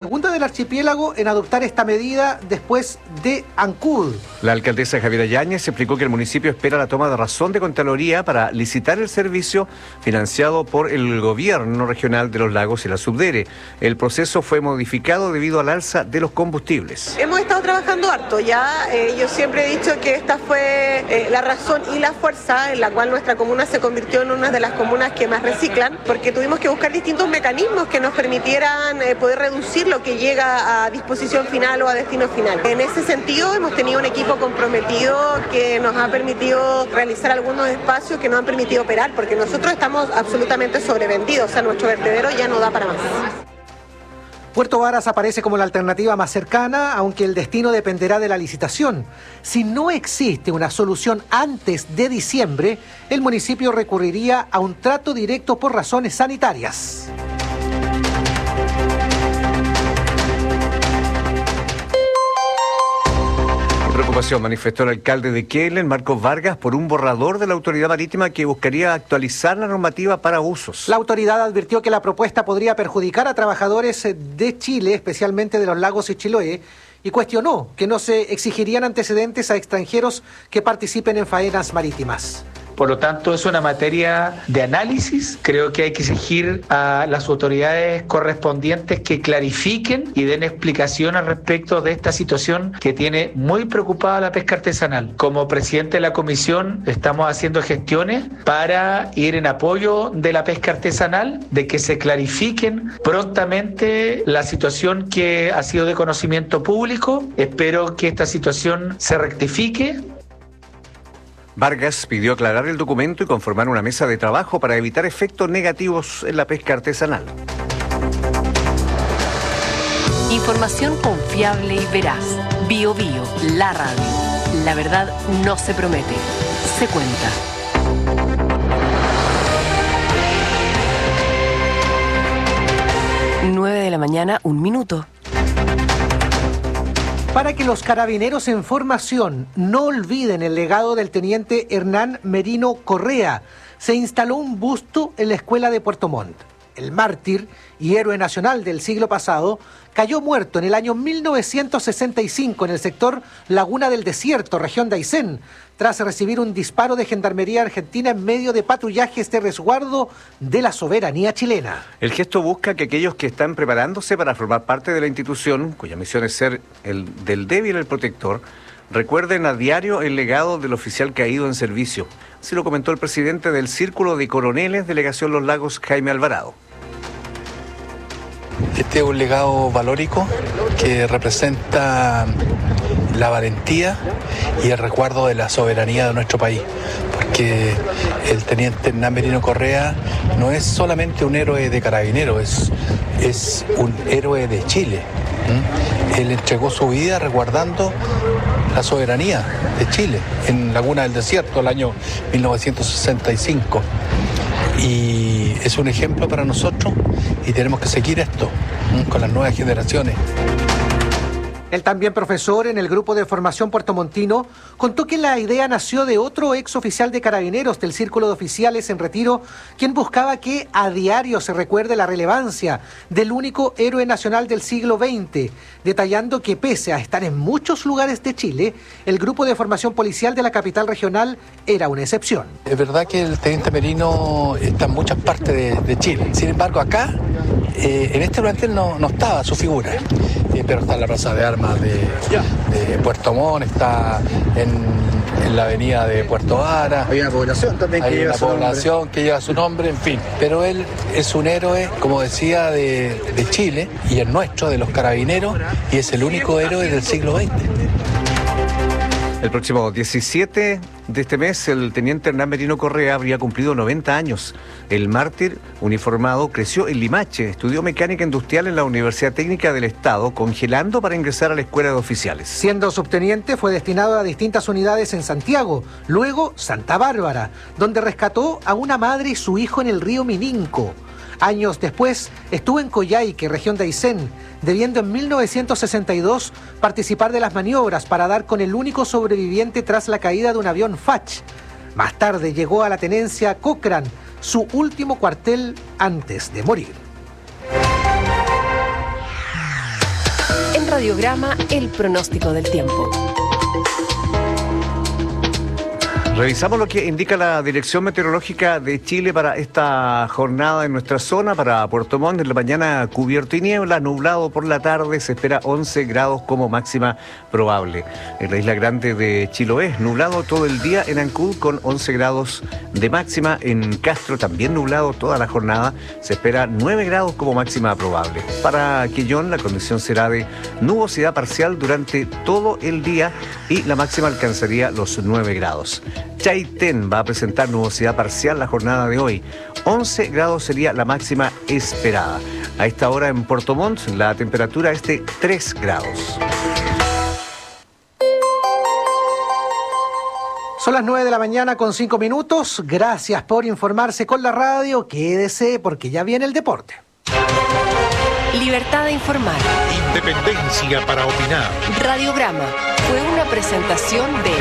segunda del archipiélago en adoptar esta medida después de Ancud. La alcaldesa Javiera Yáñez explicó que el municipio espera la toma de razón de Contraloría para licitar el servicio financiado por el gobierno regional de Los Lagos y la Subdere. El proceso fue modificado debido al alza de los combustibles. Hemos estado trabajando harto ya. Yo siempre he dicho que esta fue la razón y la fuerza en la cual nuestra comuna se convirtió en una de las comunas que más reciclan, porque tuvimos que buscar distintos mecanismos que nos permitieran poder reducir lo que llega a disposición final o a destino final. En ese sentido hemos tenido un equipo comprometido que nos ha permitido realizar algunos espacios que nos han permitido operar, porque nosotros estamos absolutamente sobrevendidos, o sea, nuestro vertedero ya no da para más. Puerto Varas aparece como la alternativa más cercana, aunque el destino dependerá de la licitación. Si no existe una solución antes de diciembre, el municipio recurriría a un trato directo por razones sanitarias. Preocupación manifestó el alcalde de Keilen, Marcos Vargas, por un borrador de la autoridad marítima que buscaría actualizar la normativa para usos. La autoridad advirtió que la propuesta podría perjudicar a trabajadores de Chile, especialmente de los lagos y Chiloé, y cuestionó que no se exigirían antecedentes a extranjeros que participen en faenas marítimas. Por lo tanto, es una materia de análisis. Creo que hay que exigir a las autoridades correspondientes que clarifiquen y den explicación al respecto de esta situación que tiene muy preocupada la pesca artesanal. Como presidente de la comisión, estamos haciendo gestiones para ir en apoyo de la pesca artesanal, de que se clarifiquen prontamente la situación que ha sido de conocimiento público. Espero que esta situación se rectifique. Vargas pidió aclarar el documento y conformar una mesa de trabajo para evitar efectos negativos en la pesca artesanal. Información confiable y veraz. Bio Bio, la radio. La verdad no se promete, se cuenta. Nueve de la mañana, 1 minuto. Para que los carabineros en formación no olviden el legado del teniente Hernán Merino Correa, se instaló un busto en la escuela de Puerto Montt. El mártir y héroe nacional del siglo pasado cayó muerto en el año 1965 en el sector Laguna del Desierto, región de Aysén, tras recibir un disparo de Gendarmería Argentina en medio de patrullajes de resguardo de la soberanía chilena. El gesto busca que aquellos que están preparándose para formar parte de la institución, cuya misión es ser el del débil el protector, recuerden a diario el legado del oficial caído en servicio. Así lo comentó el presidente del Círculo de Coroneles, Delegación Los Lagos, Jaime Alvarado. Este es un legado valórico que representa la valentía y el resguardo de la soberanía de nuestro país, porque el teniente Hernán Merino Correa no es solamente un héroe de carabineros, es un héroe de Chile. Él entregó su vida resguardando la soberanía de Chile en Laguna del Desierto el año 1965. Y es un ejemplo para nosotros y tenemos que seguir esto con las nuevas generaciones. El también profesor en el grupo de formación puertomontino contó que la idea nació de otro ex oficial de carabineros del Círculo de Oficiales en Retiro, quien buscaba que a diario se recuerde la relevancia del único héroe nacional del siglo XX, detallando que pese a estar en muchos lugares de Chile, el grupo de formación policial de la capital regional era una excepción. Es verdad que el teniente Merino está en muchas partes de Chile, sin embargo acá, en este plantel no estaba su figura, pero está en la Plaza de Armas de Puerto Montt, está en la avenida de Puerto Varas. Hay una población también que lleva su nombre. Hay una población que lleva su nombre, en fin. Pero él es un héroe, como decía, de Chile y el nuestro, de los carabineros, y es el único héroe del siglo XX. El próximo 17 de este mes, el teniente Hernán Merino Correa habría cumplido 90 años. El mártir uniformado creció en Limache, estudió mecánica industrial en la Universidad Técnica del Estado, congelando para ingresar a la escuela de oficiales. Siendo subteniente, fue destinado a distintas unidades en Santiago, luego Santa Bárbara, donde rescató a una madre y su hijo en el río Mininco. Años después, estuvo en Coyhaique, región de Aysén, debiendo en 1962 participar de las maniobras para dar con el único sobreviviente tras la caída de un avión Fach. Más tarde llegó a la tenencia Cochrane, su último cuartel antes de morir. Radiograma el pronóstico del tiempo. Revisamos lo que indica la Dirección Meteorológica de Chile para esta jornada en nuestra zona. Para Puerto Montt, en la mañana cubierto y niebla, nublado por la tarde, se espera 11 grados como máxima probable. En la isla grande de Chiloé, nublado todo el día. En Ancud, con 11 grados de máxima. En Castro, también nublado toda la jornada, se espera 9 grados como máxima probable. Para Quillón, la condición será de nubosidad parcial durante todo el día y la máxima alcanzaría los 9 grados. Chaitén va a presentar nubosidad parcial la jornada de hoy. 11 grados sería la máxima esperada. A esta hora en Puerto Montt la temperatura es de 3 grados. Son las 9 de la mañana con 5 minutos. Gracias por informarse con la radio. Quédese porque ya viene el deporte. Libertad de informar. Independencia para opinar. Radiograma fue una presentación de...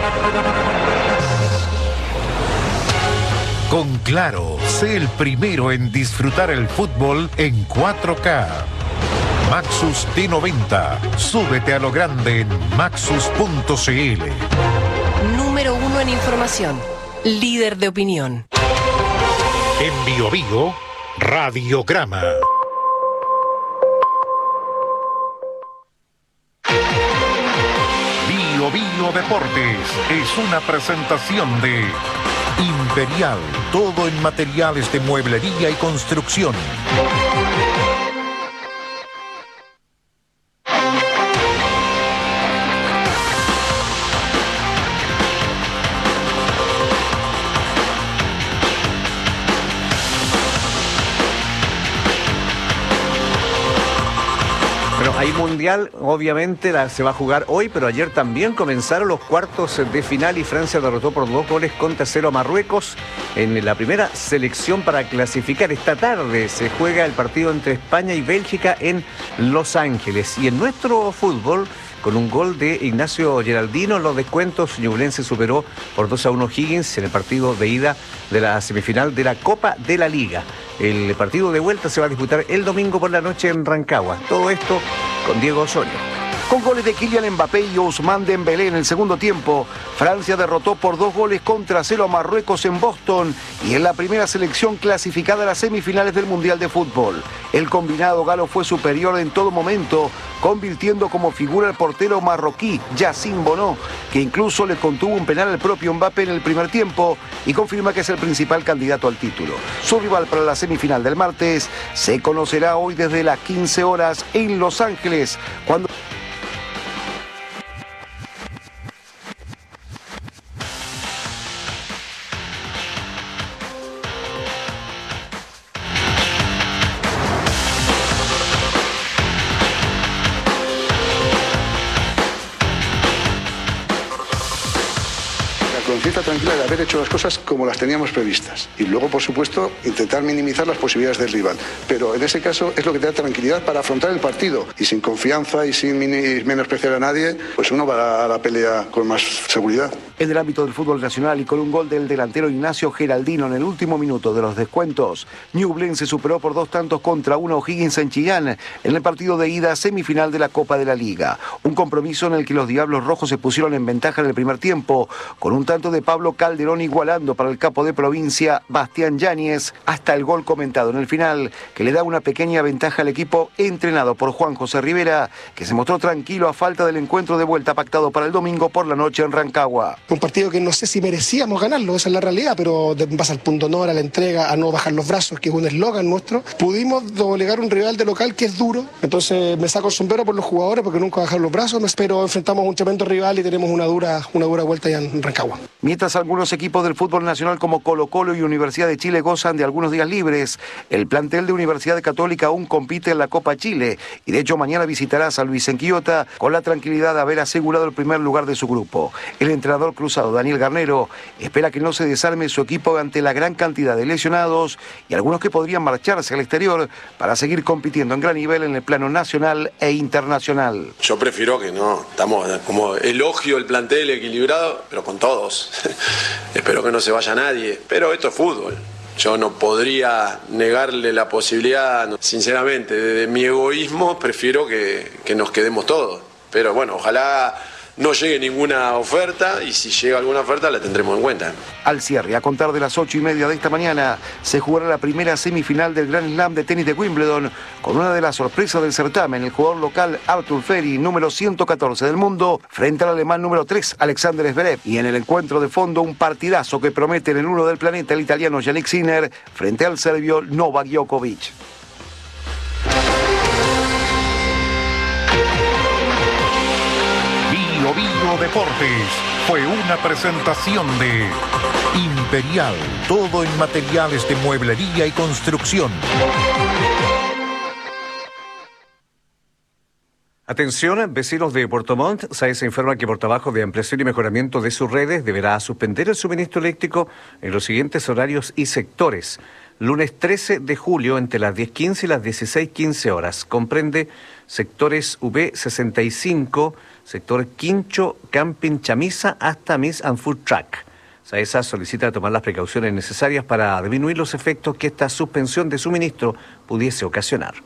Con Claro, sé el primero en disfrutar el fútbol en 4K. Maxus T90. Súbete a lo grande en maxus.cl. Número 1 en información. Líder de opinión. En Bio Bio, Radiograma. Bio Bio Deportes es una presentación de Imperial, todo en materiales de mueblería y construcción. Hay mundial, obviamente se va a jugar hoy, pero ayer también comenzaron los cuartos de final y Francia derrotó por 2-0 a Marruecos en la primera selección para clasificar. Esta tarde se juega el partido entre España y Bélgica en Los Ángeles. Y en nuestro fútbol, con un gol de Ignacio Geraldino, en los descuentos, Ñublense superó por 2-1 Higgins en el partido de ida de la semifinal de la Copa de la Liga. El partido de vuelta se va a disputar el domingo por la noche en Rancagua. Todo esto con Diego Osorio. Con goles de Kylian Mbappé y Ousmane Dembélé en el segundo tiempo, Francia derrotó por 2-0 a Marruecos en Boston y en la primera selección clasificada a las semifinales del Mundial de Fútbol. El combinado galo fue superior en todo momento, convirtiendo como figura al portero marroquí Yassine Bono, que incluso le contuvo un penal al propio Mbappé en el primer tiempo y confirma que es el principal candidato al título. Su rival para la semifinal del martes se conocerá hoy desde las 15 horas en Los Ángeles, cuando... conciencia tranquila de haber hecho las cosas como las teníamos previstas. Y luego, por supuesto, intentar minimizar las posibilidades del rival. Pero en ese caso es lo que te da tranquilidad para afrontar el partido. Y sin confianza y sin menospreciar a nadie, pues uno va a la pelea con más seguridad. En el ámbito del fútbol nacional y con un gol del delantero Ignacio Geraldino en el último minuto de los descuentos, Ñublense superó por 2-1 a O'Higgins en Chillán en el partido de ida semifinal de la Copa de la Liga. Un compromiso en el que los Diablos Rojos se pusieron en ventaja en el primer tiempo, con un tanto de Pablo Calderón igualando para el capo de provincia Bastián Yáñez, hasta el gol comentado en el final, que le da una pequeña ventaja al equipo entrenado por Juan José Rivera, que se mostró tranquilo a falta del encuentro de vuelta pactado para el domingo por la noche en Rancagua. Un partido que no sé si merecíamos ganarlo, esa es la realidad, pero en base al punto honor, a la entrega, a no bajar los brazos, que es un eslogan nuestro, pudimos doblegar un rival de local que es duro. Entonces me saco el sombrero por los jugadores porque nunca bajaron los brazos, pero enfrentamos un tremendo rival y tenemos una dura vuelta ya en Rancagua. Mientras algunos equipos del fútbol nacional como Colo-Colo y Universidad de Chile gozan de algunos días libres, el plantel de Universidad Católica aún compite en la Copa Chile y de hecho mañana visitará a San Luis en Quillota con la tranquilidad de haber asegurado el primer lugar de su grupo. El entrenador cruzado Daniel Garnero espera que no se desarme su equipo ante la gran cantidad de lesionados y algunos que podrían marcharse al exterior para seguir compitiendo en gran nivel en el plano nacional e internacional. Yo prefiero que no, estamos como elogio el plantel equilibrado, pero con todos. Espero que no se vaya nadie, pero esto es fútbol. Yo no podría negarle la posibilidad, sinceramente, de mi egoísmo prefiero que nos quedemos todos. Pero bueno, ojalá no llegue ninguna oferta y si llega alguna oferta la tendremos en cuenta. Al cierre, a contar de las 8:30 de esta mañana, se jugará la primera semifinal del Grand Slam de tenis de Wimbledon con una de las sorpresas del certamen, el jugador local Arthur Ferry, número 114 del mundo, frente al alemán número 3, Alexander Zverev. Y en el encuentro de fondo, un partidazo que promete en el 1 del planeta el italiano Jannik Sinner frente al serbio Novak Djokovic. Bio Deportes fue una presentación de Imperial, todo en materiales de mueblería y construcción. Atención, vecinos de Puerto Montt. SAES informa que por trabajo de ampliación y mejoramiento de sus redes deberá suspender el suministro eléctrico en los siguientes horarios y sectores. Lunes 13 de julio entre las 10:15 y las 16:15 horas. Comprende sectores V65, sector Quincho, Camping Chamisa hasta Miss and Food Truck. SAESA solicita tomar las precauciones necesarias para disminuir los efectos que esta suspensión de suministro pudiese ocasionar.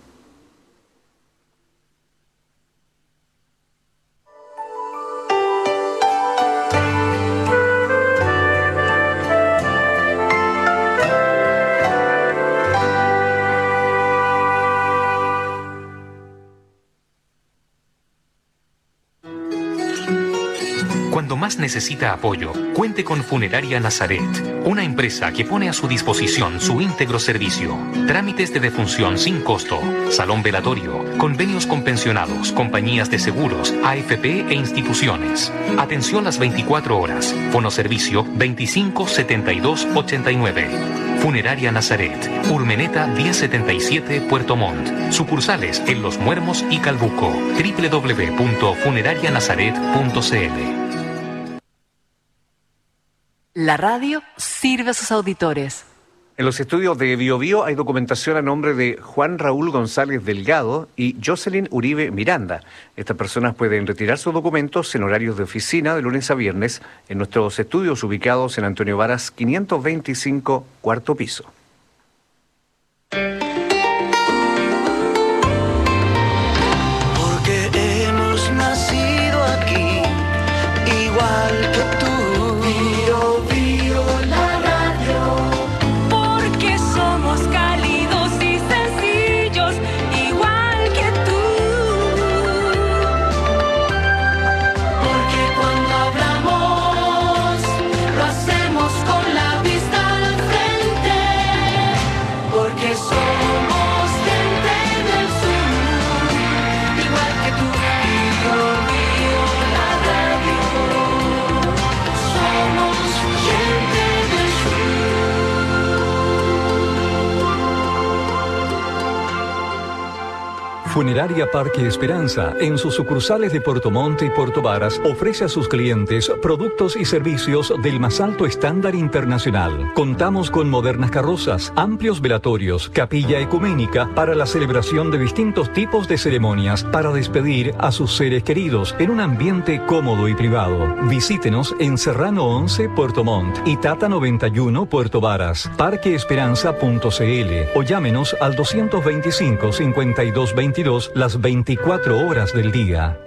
Cuando más necesita apoyo, cuente con Funeraria Nazaret, una empresa que pone a su disposición su íntegro servicio. Trámites de defunción sin costo, salón velatorio, convenios con pensionados, compañías de seguros, AFP e instituciones. Atención las 24 horas. Fonoservicio 25 72 89. Funeraria Nazaret, Urmeneta 1077, Puerto Montt. Sucursales en Los Muermos y Calbuco. www.funerarianazaret.cl. La radio sirve a sus auditores. En los estudios de BioBio hay documentación a nombre de Juan Raúl González Delgado y Jocelyn Uribe Miranda. Estas personas pueden retirar sus documentos en horarios de oficina de lunes a viernes en nuestros estudios ubicados en Antonio Varas 525, cuarto piso. Porque hemos nacido aquí, igual que tú. Funeraria Parque Esperanza, en sus sucursales de Puerto Montt y Puerto Varas, ofrece a sus clientes productos y servicios del más alto estándar internacional. Contamos con modernas carrozas, amplios velatorios, capilla ecuménica para la celebración de distintos tipos de ceremonias para despedir a sus seres queridos en un ambiente cómodo y privado. Visítenos en Serrano 11, Puerto Montt y Tata 91, Puerto Varas, parqueesperanza.cl o llámenos al 225-5222 las 24 horas del día.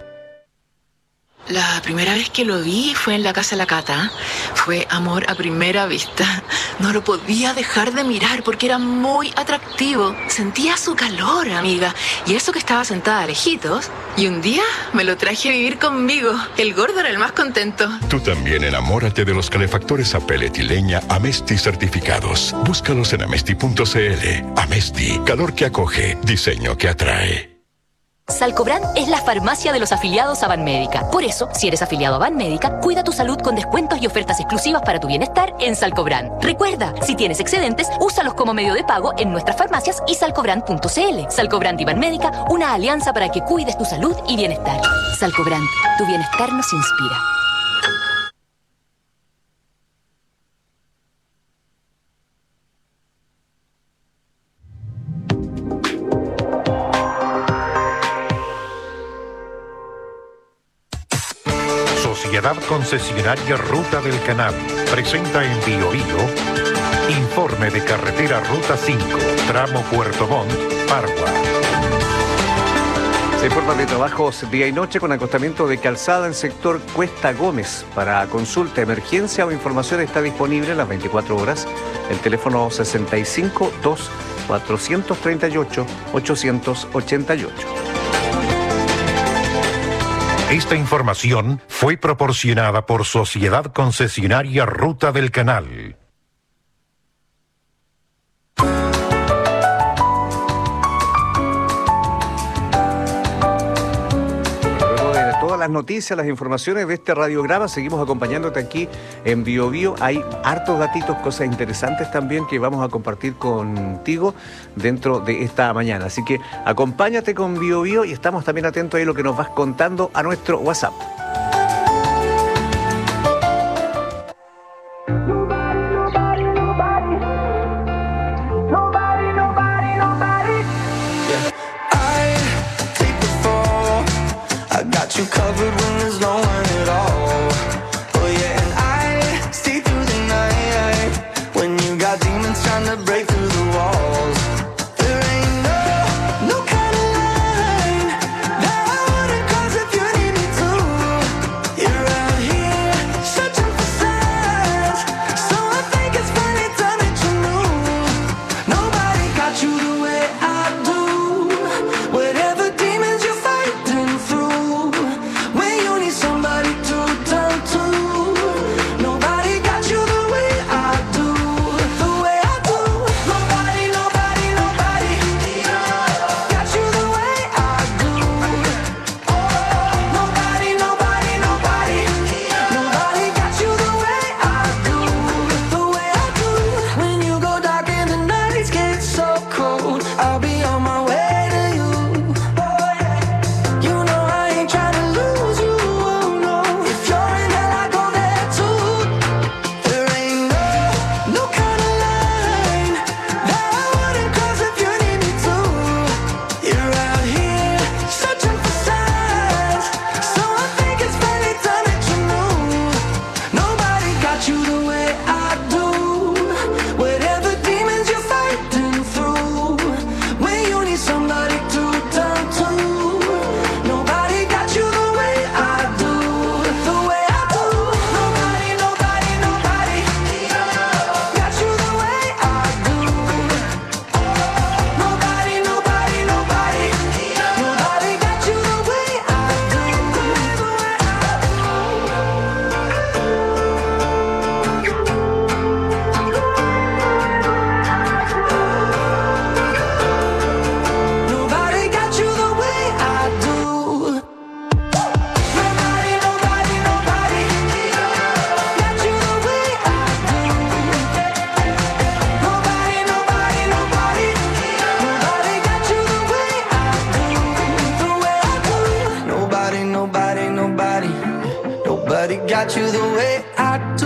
La primera vez que lo vi fue en la casa de la Cata. Fue amor a primera vista. No lo podía dejar de mirar porque era muy atractivo. Sentía su calor, amiga. Y eso que estaba sentada lejitos. Y un día me lo traje a vivir conmigo. El gordo era el más contento. Tú también enamórate de los calefactores a pellet y leña Amesti certificados. Búscalos en amesti.cl. Amesti, calor que acoge, diseño que atrae. Salcobrand es la farmacia de los afiliados a Banmédica. Por eso, si eres afiliado a Banmédica, cuida tu salud con descuentos y ofertas exclusivas para tu bienestar en Salcobrand. Recuerda, si tienes excedentes, úsalos como medio de pago en nuestras farmacias y salcobrand.cl. Salcobrand y Banmédica, una alianza para que cuides tu salud y bienestar. Salcobrand, tu bienestar nos inspira. Sociedad Concesionaria Ruta del Canal presenta en BioBio Informe de carretera Ruta 5, tramo Puerto Montt, Pargua. Se informa de trabajos día y noche con acostamiento de calzada en sector Cuesta Gómez. Para consulta, emergencia o información está disponible las 24 horas. El teléfono 65-2-438-888. Esta información fue proporcionada por Sociedad Concesionaria Ruta del Canal. Las noticias, las informaciones de este radiograma, seguimos acompañándote aquí en Bio Bio. Hay hartos datitos, cosas interesantes también que vamos a compartir contigo dentro de esta mañana. Así que acompáñate con Bio Bio y estamos también atentos a lo que nos vas contando a nuestro WhatsApp. You covered when there's no one at all. Oh yeah, and I stay through the night when you got demons trying to break through the walls. There ain't no kind of line that I wouldn't cross if you need me to. You're out here searching for signs, so I think it's funny time that you knew nobody got you the way I do. Whatever demons you're fighting through, somebody to turn to. Nobody got you the way I do, the way I do. Nobody got you the way I do. Nobody got you the way I do, the way I do. When you go dark and the nights get so cold, I'll be on my way to you. You know I ain't trying to lose you. Nobody got you the way I do.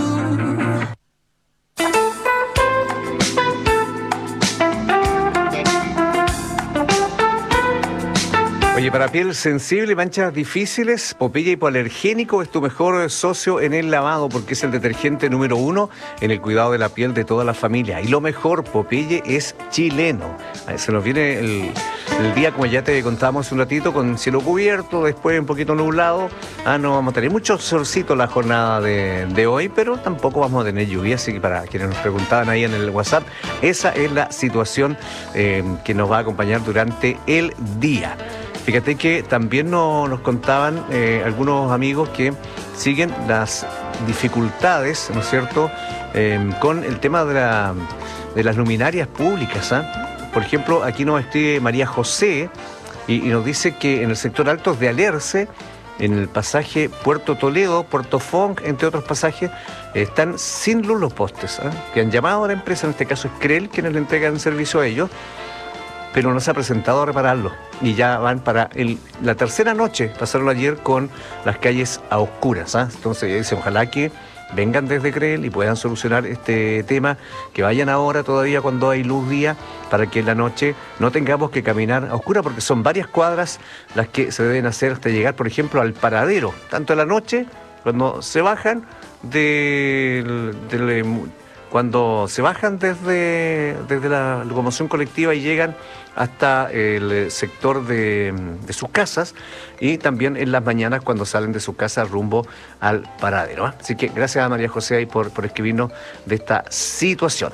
Oye, para piel sensible y manchas difíciles, Popeye Hipoalergénico es tu mejor socio en el lavado porque es el detergente número 1 en el cuidado de la piel de toda la familia. Y lo mejor, Popeye es chileno. Se nos viene el día, como ya te contábamos hace un ratito, con cielo cubierto, después un poquito nublado. No vamos a tener mucho solcito la jornada de hoy, pero tampoco vamos a tener lluvia. Así que para quienes nos preguntaban ahí en el WhatsApp, esa es la situación que nos va a acompañar durante el día. Fíjate que también nos contaban algunos amigos que siguen las dificultades, ¿no es cierto?, con el tema de las luminarias públicas. Por ejemplo, aquí nos escribe María José y nos dice que en el sector Altos de Alerce, en el pasaje Puerto Toledo, Puerto Fong, entre otros pasajes, están sin luz los postes, que han llamado a la empresa, en este caso es CREL, quienes le entregan servicio a ellos, pero no se ha presentado a repararlo. Y ya van para la tercera noche, pasaron ayer con las calles a oscuras. Entonces dicen, ojalá que vengan desde CREL y puedan solucionar este tema, que vayan ahora todavía cuando hay luz día, para que en la noche no tengamos que caminar a oscuras, porque son varias cuadras las que se deben hacer hasta llegar, por ejemplo, al paradero, tanto en la noche, cuando se bajan cuando se bajan desde la locomoción colectiva y llegan hasta el sector de sus casas, y también en las mañanas cuando salen de su casa rumbo al paradero. Así que gracias a María José ahí por escribirnos de esta situación.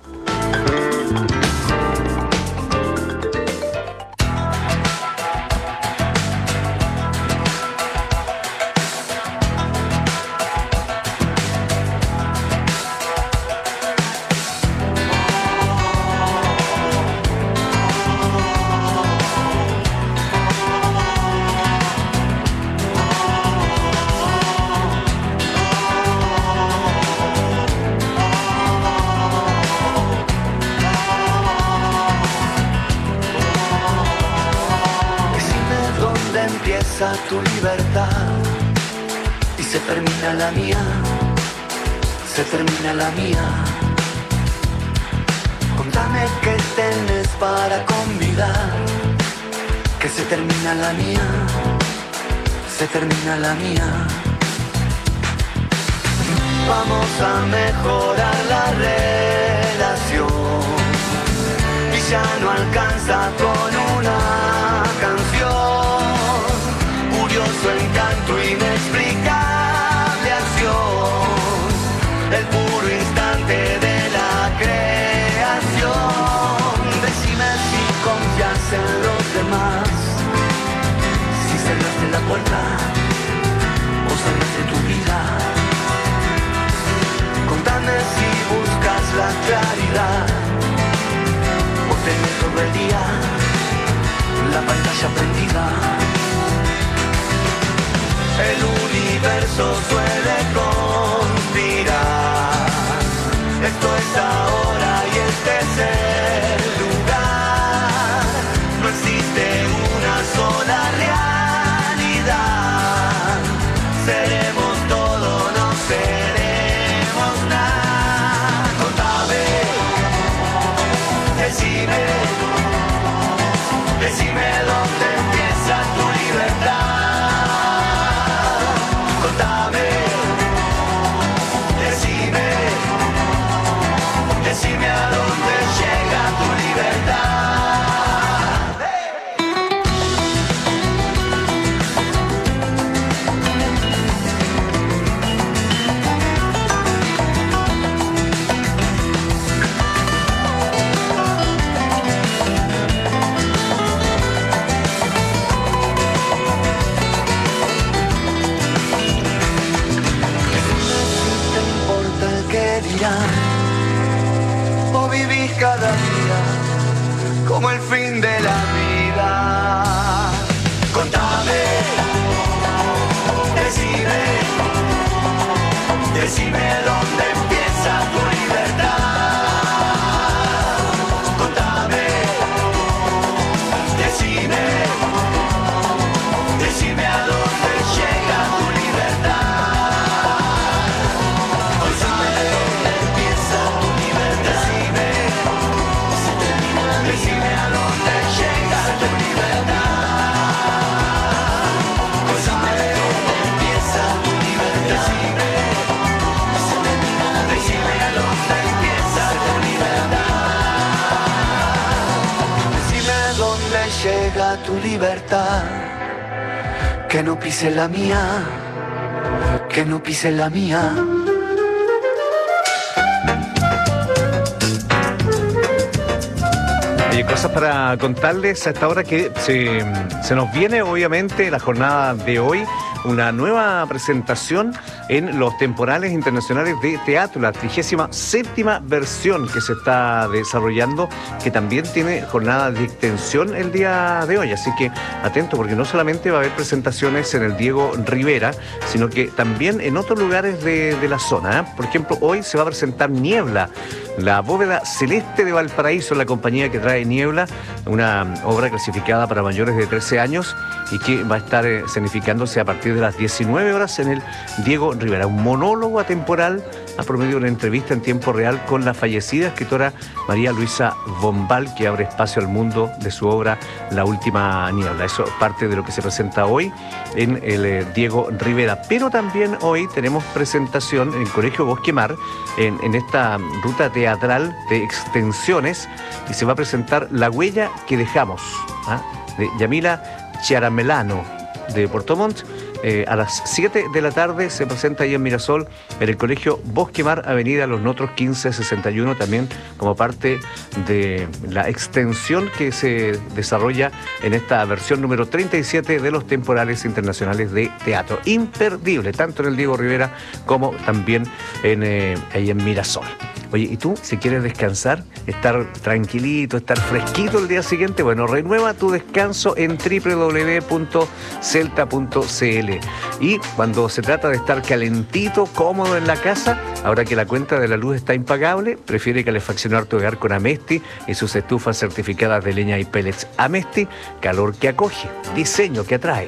Tu libertad y se termina la mía, se termina la mía. Contame qué tenés para convidar, que se termina la mía, se termina la mía. Vamos a mejorar la relación y ya no alcanza con una canción. Su encanto, inexplicable acción, el puro instante de la creación. Decime si confías en los demás, si cerraste la puerta o cerraste tu vida. Contame si buscas la claridad o tenés todo el día la pantalla prendida. El universo suele conspirar. Esto es ahora y este es el lugar. No existe una sola realidad. Seremos todo, no seremos nada. Contame, decime dónde empieza tu libertad. Decime a dónde llega tu libertad. Si te importa el que dirán, vivís cada día como el fin de la vida. Contame, decime dónde empieza tu libertad. Contame, decime a dónde llega tu libertad. Decime a dónde llega tu libertad. Decime dónde empieza tu libertad. Decime a dónde empieza tu libertad. Decime dónde llega tu libertad. Que no pise la mía, que no pise la mía. Hay cosas para contarles a esta hora que se nos viene obviamente la jornada de hoy, una nueva presentación en los temporales internacionales de teatro, la 37ª versión que se está desarrollando, que también tiene jornada de extensión el día de hoy, así que atento porque no solamente va a haber presentaciones en el Diego Rivera, sino que también en otros lugares de la zona, ¿eh? Por ejemplo, hoy se va a presentar Niebla, la bóveda celeste de Valparaíso, la compañía que trae Niebla, una obra clasificada para mayores de 13 años y que va a estar escenificándose a partir de las 19 horas en el Diego Rivera. Un monólogo atemporal ha prometido una entrevista en tiempo real con la fallecida escritora María Luisa Bombal, que abre espacio al mundo de su obra La Última Niebla. Eso es parte de lo que se presenta hoy en el Diego Rivera. Pero también hoy tenemos presentación en el Colegio Bosque Mar, en esta ruta teatral de extensiones, y se va a presentar La Huella que Dejamos, de Yamila Chiaramelano de Puerto Montt. A las 7 de la tarde se presenta ahí en Mirasol, en el Colegio Bosque Mar, Avenida Los Notros 1561, también como parte de la extensión que se desarrolla en esta versión número 37 de los temporales internacionales de teatro. Imperdible, tanto en el Diego Rivera como también ahí en Mirasol. Oye, ¿y tú, si quieres descansar, estar tranquilito, estar fresquito el día siguiente? Bueno, renueva tu descanso en www.celta.cl. Y cuando se trata de estar calentito, cómodo en la casa, ahora que la cuenta de la luz está impagable, prefiere calefaccionar tu hogar con Amesti y sus estufas certificadas de leña y pellets. Amesti, calor que acoge, diseño que atrae.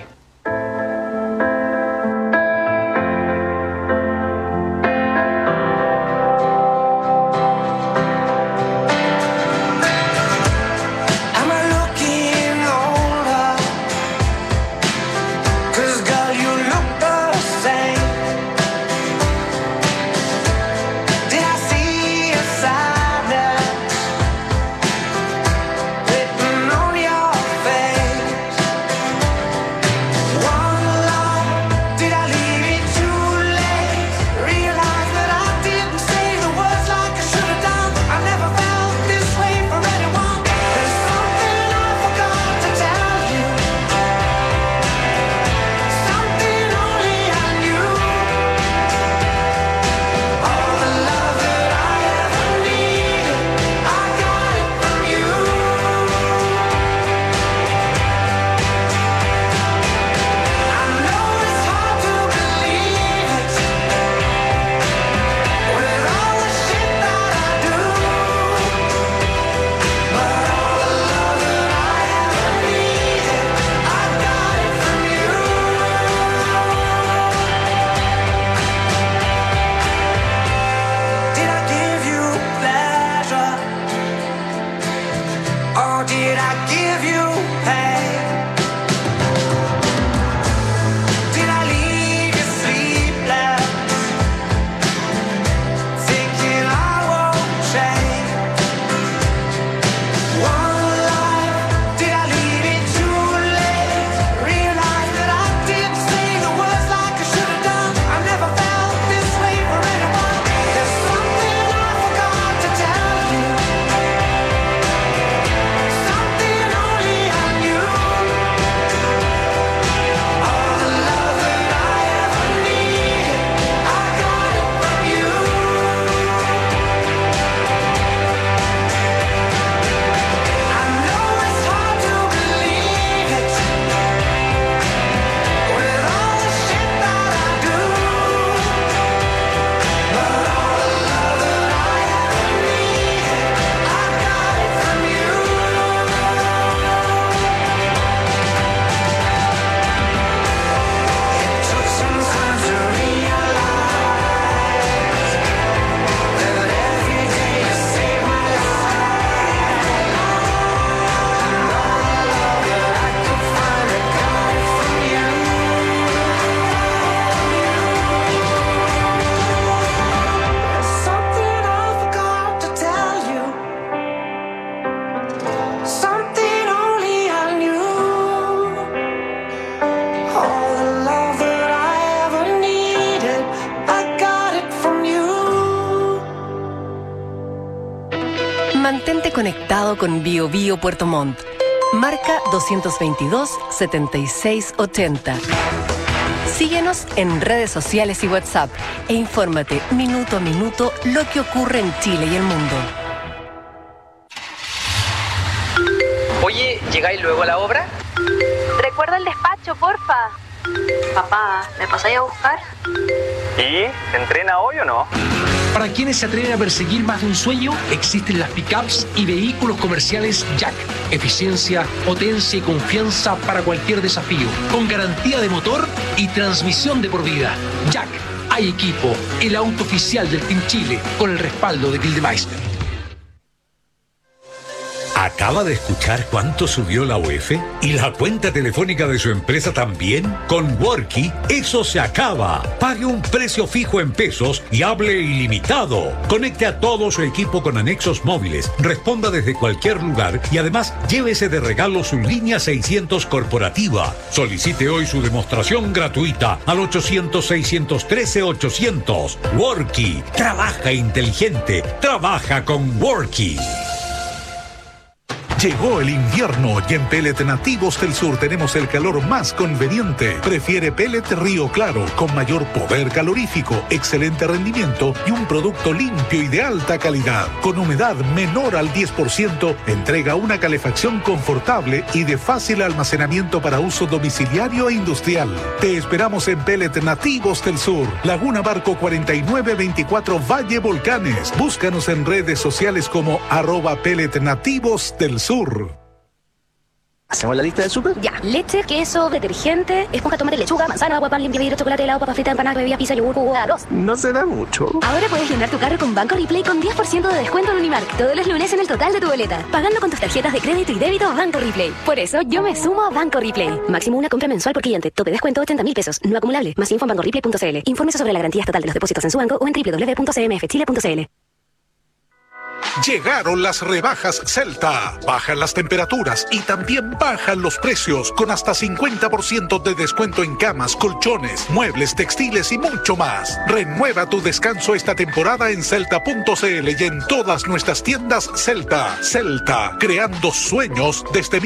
Mantente conectado con Bio Bio Puerto Montt. Marca 222-7680. Síguenos en redes sociales y WhatsApp e infórmate minuto a minuto lo que ocurre en Chile y el mundo. Oye, ¿llegáis luego a la obra? Recuerda el despacho, porfa. Papá, ¿me pasáis a buscar? ¿Y? ¿Se entrena hoy o no? Para quienes se atreven a perseguir más de un sueño, existen las pickups y vehículos comerciales Jack. Eficiencia, potencia y confianza para cualquier desafío. Con garantía de motor y transmisión de por vida. Jack, hay equipo, el auto oficial del Team Chile, con el respaldo de Gildemeister. ¿Acaba de escuchar cuánto subió la UEF? ¿Y la cuenta telefónica de su empresa también? Con Worky, eso se acaba. Pague un precio fijo en pesos y hable ilimitado. Conecte a todo su equipo con anexos móviles, responda desde cualquier lugar y además llévese de regalo su línea 600 corporativa. Solicite hoy su demostración gratuita al 800-613-800. Worky. Trabaja inteligente. Trabaja con Worky. Llegó el invierno y en Pellet Nativos del Sur tenemos el calor más conveniente. Prefiere Pellet Río Claro, con mayor poder calorífico, excelente rendimiento y un producto limpio y de alta calidad. Con humedad menor al 10%, entrega una calefacción confortable y de fácil almacenamiento para uso domiciliario e industrial. Te esperamos en Pellet Nativos del Sur, Laguna Barco 4924 Valle Volcanes. Búscanos en redes sociales como @pelletnativosdelsur. ¿Hacemos la lista del súper? Ya. Leche, queso, detergente, esponja, tomate, lechuga, manzana, agua, pan, limpia, vidrio, chocolate, helado, papa frita, empanada, bebida, pizza, yogur, jugo, arroz. No será mucho. Ahora puedes llenar tu carro con Banco Replay con 10% de descuento en Unimark todos los lunes en el total de tu boleta, pagando con tus tarjetas de crédito y débito Banco Replay. Por eso yo me sumo a Banco Replay. Máximo una compra mensual por cliente. Tope descuento 80.000 pesos. No acumulable. Más info en bancoreplay.cl. Infórmese sobre la garantía estatal de los depósitos en su banco o en www.cmfchile.cl. Llegaron las rebajas Celta. Bajan las temperaturas y también bajan los precios, con hasta 50% de descuento en camas, colchones, muebles, textiles y mucho más. Renueva tu descanso esta temporada en celta.cl y en todas nuestras tiendas Celta. Celta, creando sueños desde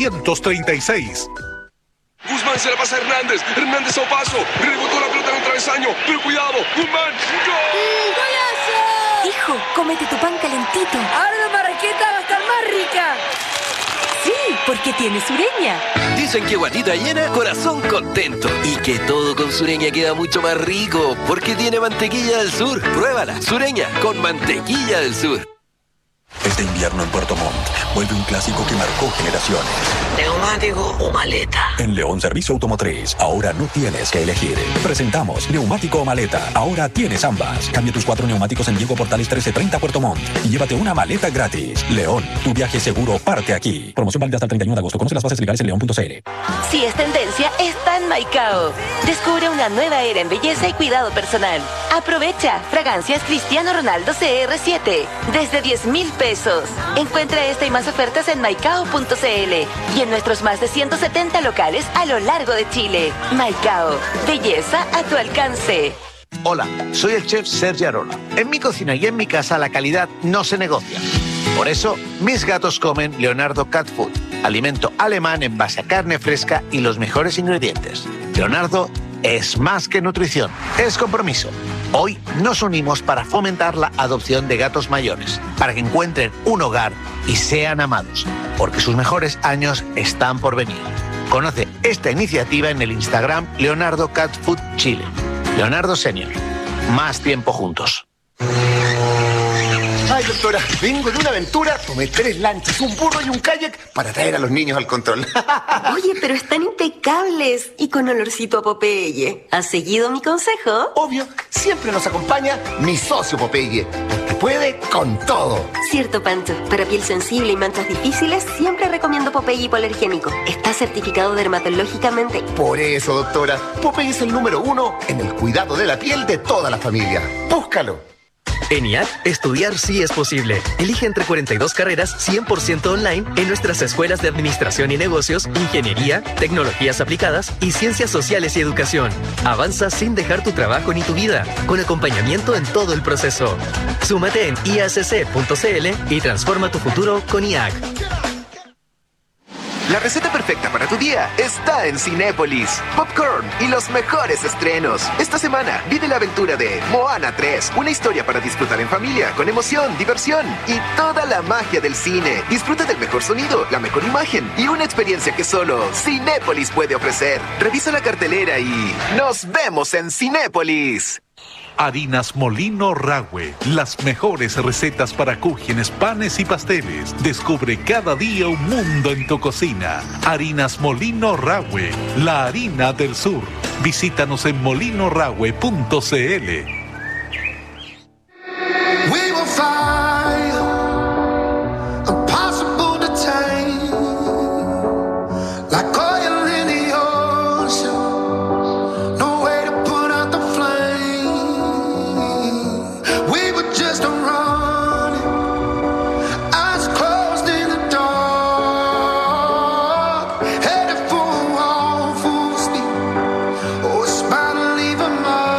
1936. Guzmán se la pasa a Hernández. Hernández a un paso. Rebotó la pelota en un travesaño. Pero cuidado. Guzmán. ¡Gol! ¡Golazo! Hijo, cómete tu pan calentito. Ahora la marraqueta va a estar más rica. Sí, porque tiene Sureña. Dicen que guatita llena, corazón contento. Y que todo con Sureña queda mucho más rico, porque tiene mantequilla del sur. Pruébala, Sureña, con mantequilla del sur. Este invierno en Puerto Montt vuelve un clásico que marcó generaciones. ¿Neumático o maleta? En León Servicio Automotriz, ahora no tienes que elegir. Presentamos neumático o maleta. Ahora tienes ambas. Cambia tus 4 neumáticos en Diego Portales 1330 Puerto Montt y llévate una maleta gratis. León, tu viaje seguro parte aquí. Promoción válida hasta el 31 de agosto. Conoce las bases legales en león.cl. Si es tendencia, está en Maicao. Descubre una nueva era en belleza y cuidado personal. Aprovecha fragancias Cristiano Ronaldo CR7 desde 10.000 pesos. Encuentra esta y más ofertas en maicao.cl y en nuestros más de 170 locales a lo largo de Chile. Maicao, belleza a tu alcance. Hola, soy el chef Sergi Arola. En mi cocina y en mi casa la calidad no se negocia. Por eso, mis gatos comen Leonardo Cat Food, alimento alemán en base a carne fresca y los mejores ingredientes. Leonardo es más que nutrición, es compromiso. Hoy nos unimos para fomentar la adopción de gatos mayores, para que encuentren un hogar y sean amados, porque sus mejores años están por venir. Conoce esta iniciativa en el Instagram Leonardo Cat Food Chile. Leonardo Senior. Más tiempo juntos. Ay, doctora, vengo de una aventura. Tomé 3 lanchas, un burro y un kayak para traer a los niños al control. Oye, pero están impecables y con olorcito a Popeye. ¿Has seguido mi consejo? Obvio, siempre nos acompaña mi socio Popeye, porque puede con todo. Cierto, Pancho. Para piel sensible y manchas difíciles, siempre recomiendo Popeye hipoalergénico. Está certificado dermatológicamente. Por eso, doctora, Popeye es el número 1 en el cuidado de la piel de toda la familia. Búscalo. En IAC, estudiar sí es posible. Elige entre 42 carreras 100% online en nuestras escuelas de Administración y Negocios, Ingeniería, Tecnologías Aplicadas y Ciencias Sociales y Educación. Avanza sin dejar tu trabajo ni tu vida, con acompañamiento en todo el proceso. Súmate en iacc.cl y transforma tu futuro con IAC. La receta perfecta para tu día está en Cinépolis. Popcorn y los mejores estrenos. Esta semana vive la aventura de Moana 3, una historia para disfrutar en familia, con emoción, diversión y toda la magia del cine. Disfruta del mejor sonido, la mejor imagen y una experiencia que solo Cinépolis puede ofrecer. Revisa la cartelera y ¡nos vemos en Cinépolis! Harinas Molino Rahue, las mejores recetas para cúgenes, panes y pasteles. Descubre cada día un mundo en tu cocina. Harinas Molino Rahue, la harina del sur. Visítanos en molinorahue.cl. We will fight, impossible to tame, like oil in the ocean, no way to put out the flame. We were just running, eyes closed in the dark, headed for a wall full speed, oh, it's about to leave a mark.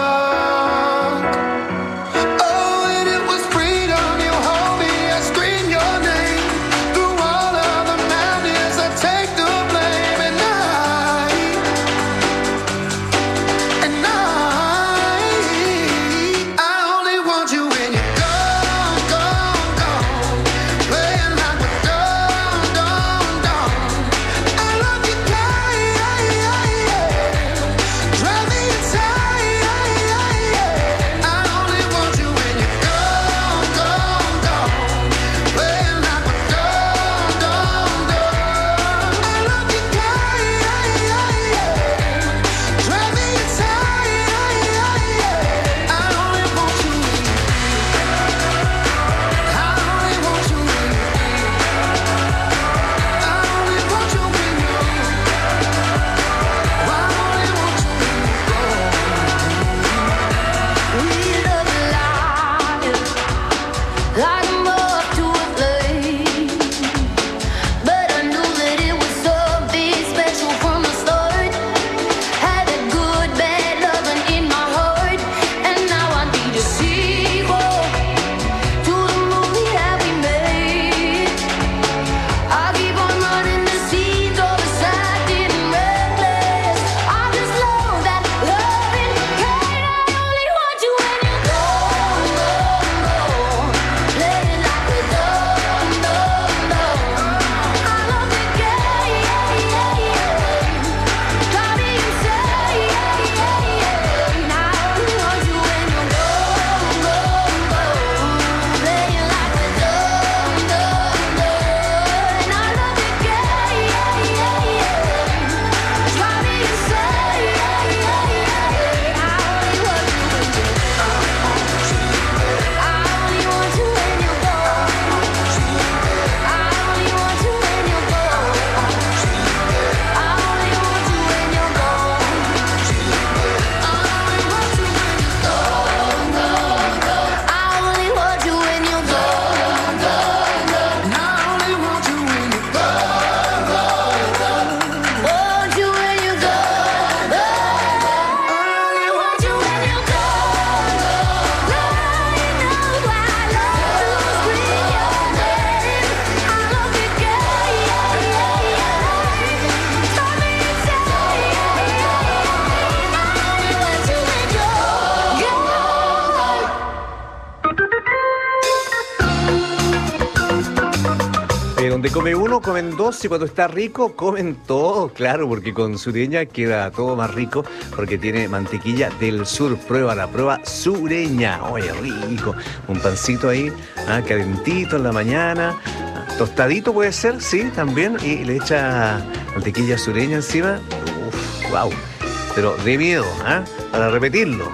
Donde come uno, comen dos, y cuando está rico, comen todo, claro, porque con Sureña queda todo más rico, porque tiene mantequilla del sur. Prueba la prueba Sureña. Oye, rico. Un pancito ahí, calentito en la mañana, tostadito puede ser, sí, también, y le echa mantequilla Sureña encima. Uf, wow. Pero de miedo, para repetirlo.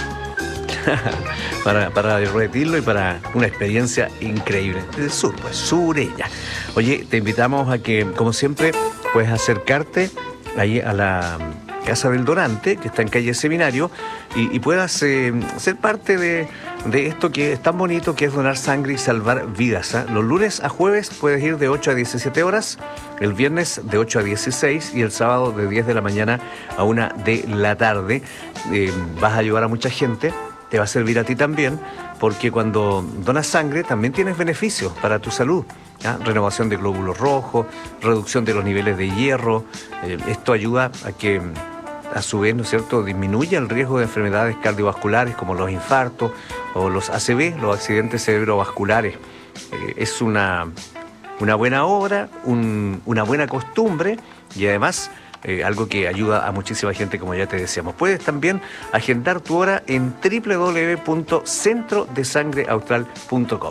para repetirlo y para una experiencia increíble. Del sur, pues, Sureña. Oye, te invitamos a que, como siempre, puedes acercarte ahí a la Casa del Donante, que está en calle Seminario, y puedas ser parte de esto que es tan bonito, que es donar sangre y salvar vidas. Los lunes a jueves puedes ir de 8 a 17 horas, el viernes de 8 a 16 y el sábado de 10 de la mañana a 1 de la tarde. Vas a ayudar a mucha gente. Te va a servir a ti también, porque cuando donas sangre también tienes beneficios para tu salud. Renovación de glóbulos rojos, reducción de los niveles de hierro. Esto ayuda a que, a su vez, ¿no es cierto?, disminuya el riesgo de enfermedades cardiovasculares como los infartos o los ACV, los accidentes cerebrovasculares. Es una buena obra, una buena costumbre, y además algo que ayuda a muchísima gente, como ya te decíamos. Puedes también agendar tu hora en www.centrodesangreaustral.com.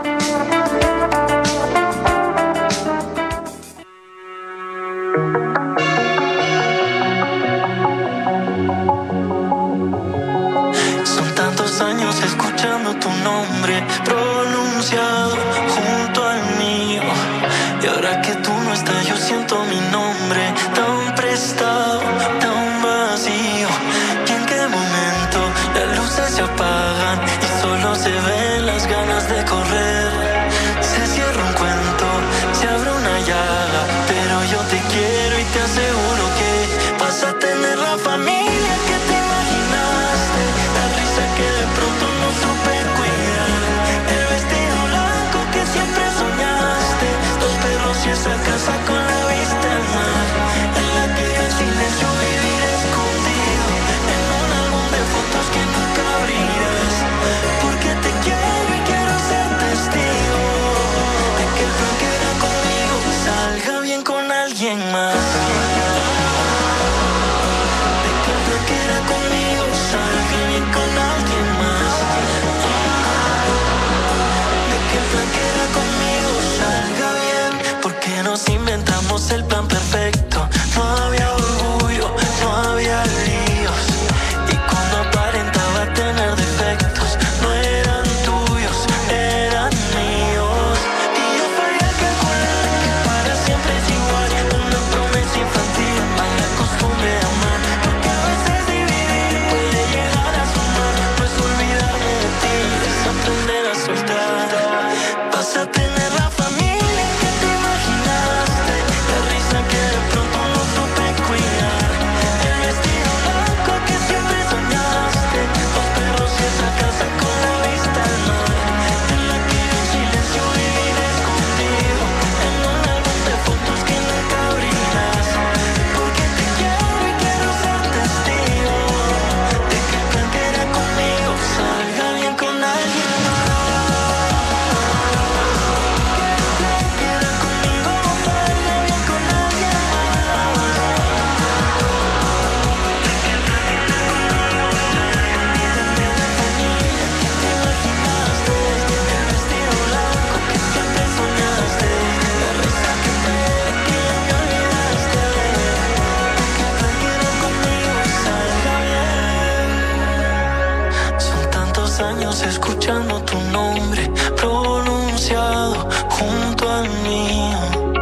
Son tantos años escuchando tu nombre pronunciado junto al mío, y ahora que tú no estás yo siento mi nombre tan prestado, tan vacío. ¿Y en qué momento las luces se apagan y solo se ven las ganas de correr? Se cierra un cuento, se abre una llaga, pero yo te quiero y te aseguro que vas a tener la familia que te imaginaste, la risa que de pronto no supe cuidar, el vestido blanco que siempre soñaste, los perros y esa casa con la vista al mar, en la que yo en silencio viviré escondido, en un álbum de fotos que nunca abrirás, porque te quiero y quiero ser testigo de que el plan que era conmigo salga bien con alguien más. Nos inventamos el plan perfecto, no había orgullo, no había líos, y cuando aparentaba tener defectos, no eran tuyos, eran míos, y yo fallé al calcular que para siempre es igual, una promesa infantil, mala costumbre de amar, porque a veces dividir puede llegar a sumar, no es olvidarme de ti, es aprender a soltar, vas a tener la familia que de pronto no supe cuidar, el vestido blanco que siempre soñaste, los perros y esa casa con la vista al mar, en la que en silencio viviré escondido, en un álbum de fotos que nunca abrirás, porque te quiero y quiero ser testigo de que el plan que era conmigo salga bien con alguien más. Años escuchando tu nombre pronunciado junto al mío.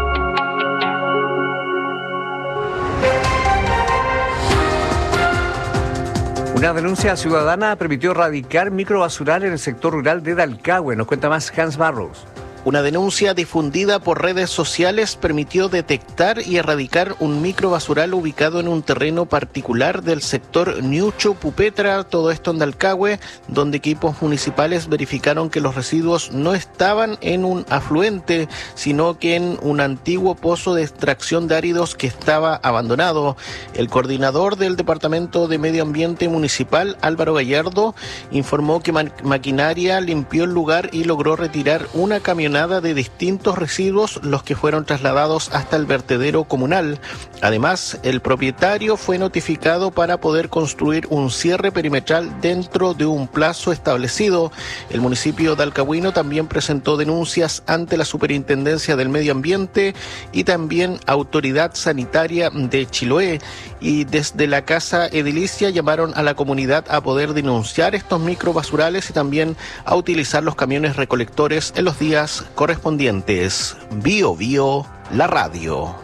Una denuncia ciudadana permitió erradicar microbasural en el sector rural de Dalcahue. Nos cuenta más Hans Barros. Una denuncia difundida por redes sociales permitió detectar y erradicar un microbasural ubicado en un terreno particular del sector Ñucho Pupetra, todo esto en Dalcahue, donde equipos municipales verificaron que los residuos no estaban en un afluente, sino que en un antiguo pozo de extracción de áridos que estaba abandonado. El coordinador del Departamento de Medio Ambiente Municipal, Álvaro Gallardo, informó que maquinaria limpió el lugar y logró retirar una camioneta de distintos residuos, los que fueron trasladados hasta el vertedero comunal. Además, el propietario fue notificado para poder construir un cierre perimetral dentro de un plazo establecido. El municipio de Alcahuino también presentó denuncias ante la Superintendencia del Medio Ambiente y también Autoridad Sanitaria de Chiloé. Y desde la Casa Edilicia llamaron a la comunidad a poder denunciar estos microbasurales y también a utilizar los camiones recolectores en los días correspondientes. Bio Bio, la radio.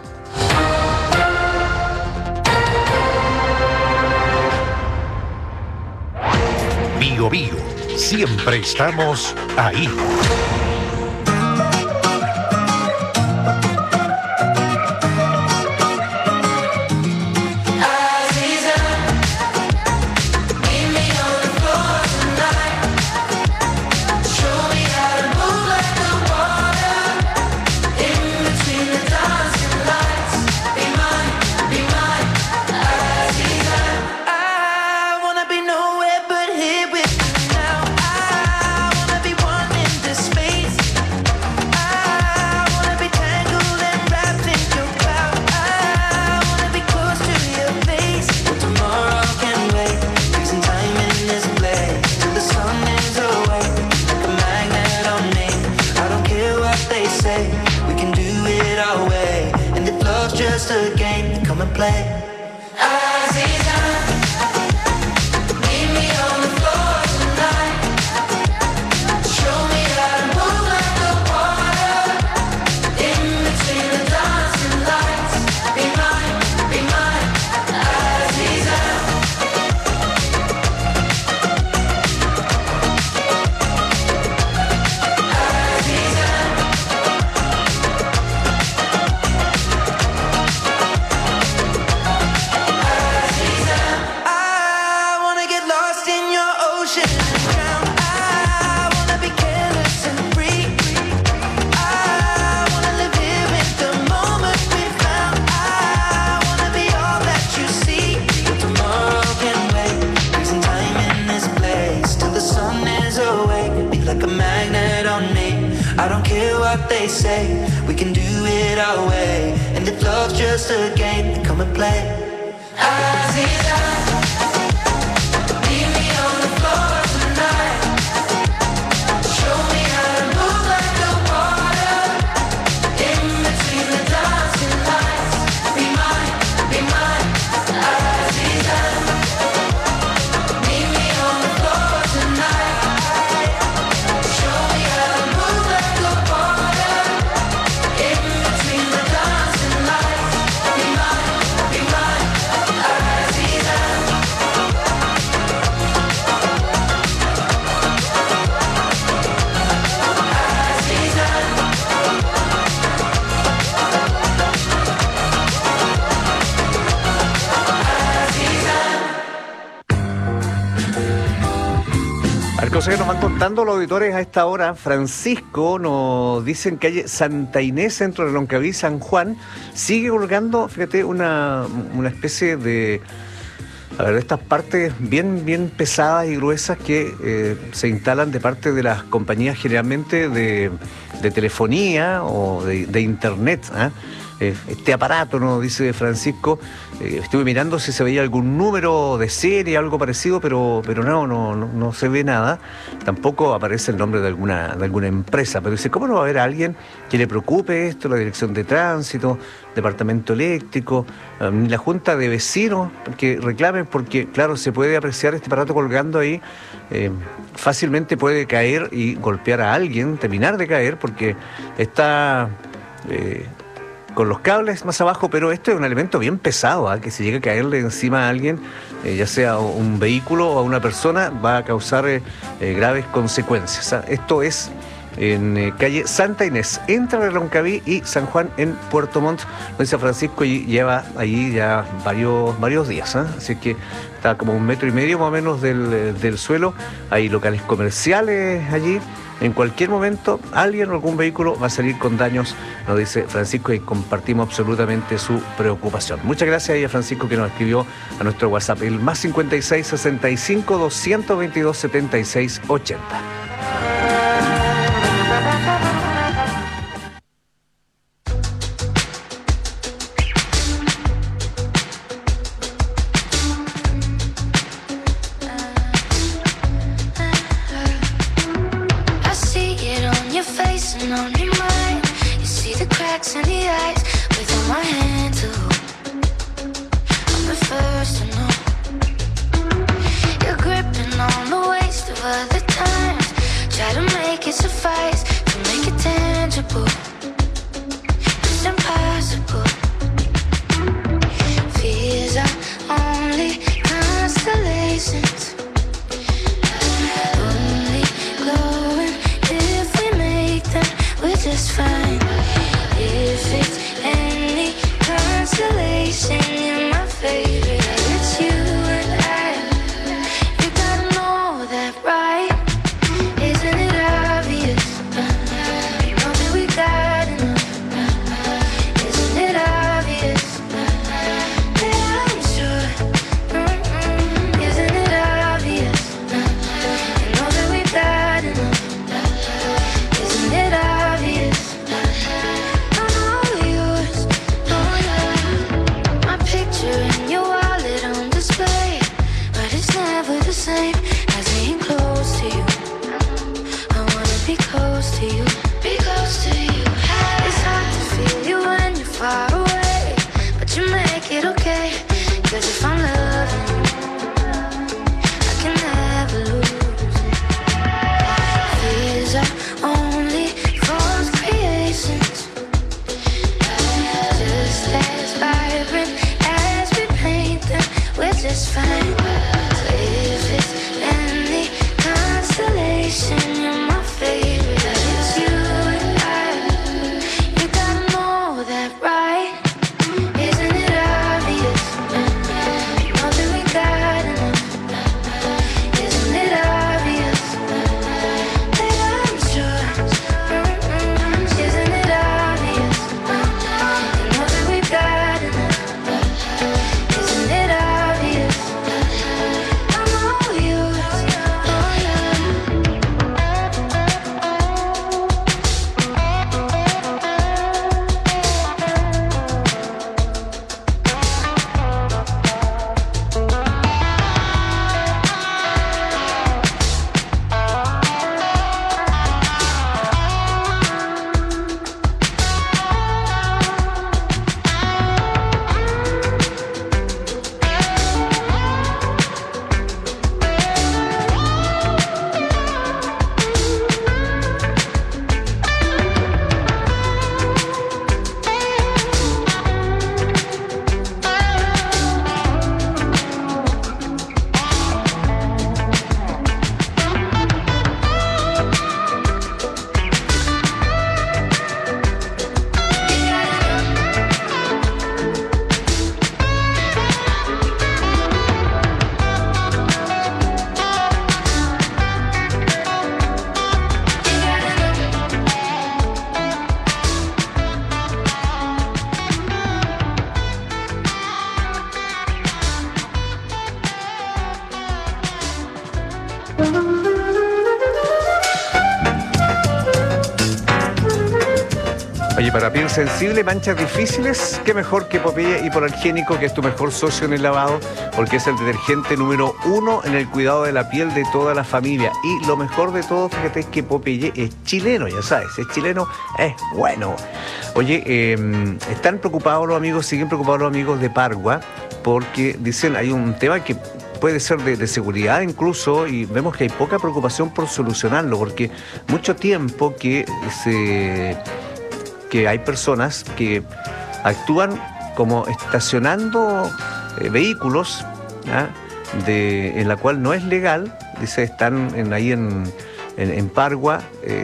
Bio Bio, siempre estamos ahí. Be nowhere but here with you now. I wanna be one in this space. they say. We can do it our way. And if love's just a game, then come and play. Cosas que nos van contando los auditores a esta hora. Francisco nos dicen que calle Santa Inés, centro de Loncaví, San Juan, sigue colgando, fíjate, una especie de, de estas partes bien pesadas y gruesas que se instalan de parte de las compañías generalmente de telefonía o de internet, este aparato, nos dice Francisco. Estuve mirando si se veía algún número de serie, algo parecido, pero no se ve nada. Tampoco aparece el nombre de alguna empresa, pero dice, ¿cómo no va a haber alguien que le preocupe esto? La Dirección de Tránsito, Departamento Eléctrico, la Junta de Vecinos, que reclamen, porque claro, se puede apreciar este aparato colgando ahí, fácilmente puede caer y golpear a alguien, terminar de caer, porque está con los cables más abajo, pero esto es un elemento bien pesado, que si llega a caerle encima a alguien, ya sea un vehículo o a una persona, va a causar graves consecuencias. Esto es en calle Santa Inés, entre Loncaví y San Juan en Puerto Montt, lo dice Francisco, y lleva ahí ya varios días, así que está como 1,5 metros más o menos del suelo. Hay locales comerciales allí. En cualquier momento alguien o algún vehículo va a salir con daños, nos dice Francisco, y compartimos absolutamente su preocupación. Muchas gracias a Francisco, que nos escribió a nuestro WhatsApp, el +56 65 222 76 80. You're gripping on the waist of other times. Y para piel sensible, manchas difíciles, qué mejor que Popeye Hipoalergénico, que es tu mejor socio en el lavado, porque es el detergente número 1 en el cuidado de la piel de toda la familia. Y lo mejor de todo, fíjate, es que Popeye es chileno, ya sabes, es chileno, es bueno. Oye, están preocupados los amigos, siguen preocupados los amigos de Pargua, porque dicen, hay un tema que puede ser de seguridad incluso, y vemos que hay poca preocupación por solucionarlo, porque mucho tiempo que hay personas que actúan como estacionando vehículos, ¿ya? En la cual no es legal, dice, están ahí en Pargua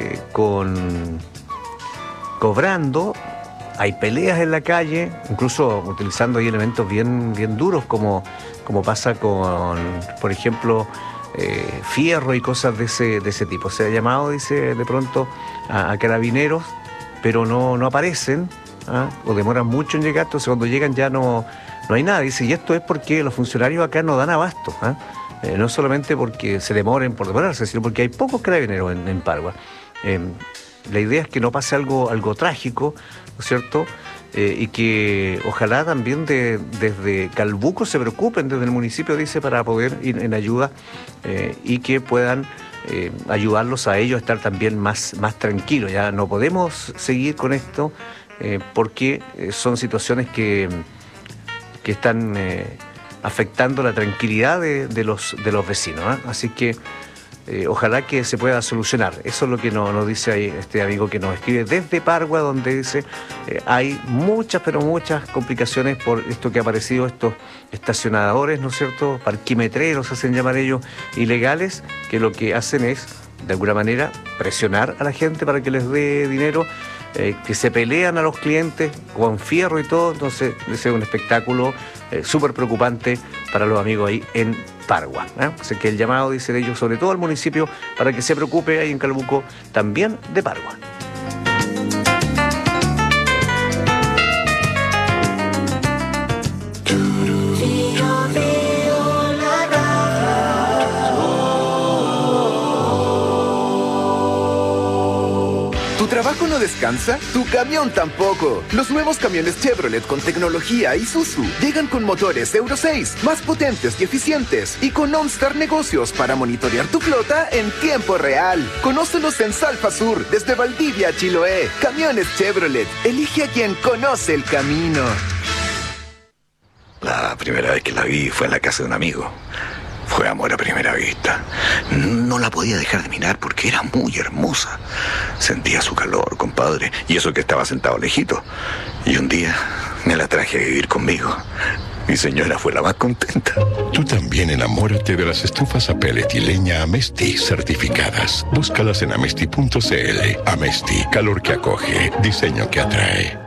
cobrando, hay peleas en la calle, incluso utilizando ahí elementos bien duros como pasa con, por ejemplo, fierro y cosas de ese tipo. Se ha llamado, dice, de pronto a carabineros, pero no aparecen, ¿ah? O demoran mucho en llegar, entonces cuando llegan ya no hay nada. Dice, y esto es porque los funcionarios acá no dan abasto, ¿ah? No solamente porque se demoren por demorarse, sino porque hay pocos carabineros en Pargua. La idea es que no pase algo trágico, ¿no es cierto? Y que ojalá también desde Calbuco se preocupen, desde el municipio, dice, para poder ir en ayuda y que puedan ayudarlos a ellos a estar también más tranquilos. Ya no podemos seguir con esto porque son situaciones que están afectando la tranquilidad de los vecinos, ¿eh? Así que ojalá que se pueda solucionar. Eso es lo que nos dice ahí este amigo que nos escribe desde Pargua, donde dice hay muchas, pero muchas complicaciones por esto que ha aparecido, estos estacionadores, ¿no es cierto?, parquímetreros, hacen llamar ellos, ilegales, que lo que hacen es, de alguna manera, presionar a la gente para que les dé dinero, que se pelean a los clientes con fierro y todo. Entonces, ese es un espectáculo súper preocupante para los amigos ahí en Pargua, ¿eh? Así que el llamado, dice de ellos, sobre todo al municipio, para que se preocupe ahí en Calbuco también de Pargua. ¿Tu trabajo no descansa? Tu camión tampoco. Los nuevos camiones Chevrolet con tecnología Isuzu llegan con motores Euro 6 más potentes y eficientes y con OnStar Negocios para monitorear tu flota en tiempo real. Conócelos en Salfa Sur, desde Valdivia a Chiloé. Camiones Chevrolet. Elige a quien conoce el camino. La primera vez que la vi fue en la casa de un amigo. Fue amor a primera vista. No la podía dejar de mirar porque era muy hermosa. Sentía su calor, compadre, y eso que estaba sentado lejito. Y un día me la traje a vivir conmigo. Mi señora fue la más contenta. Tú también enamórate de las estufas a pellet y leña Amesti certificadas. Búscalas en amesti.cl. Amesti, calor que acoge, diseño que atrae.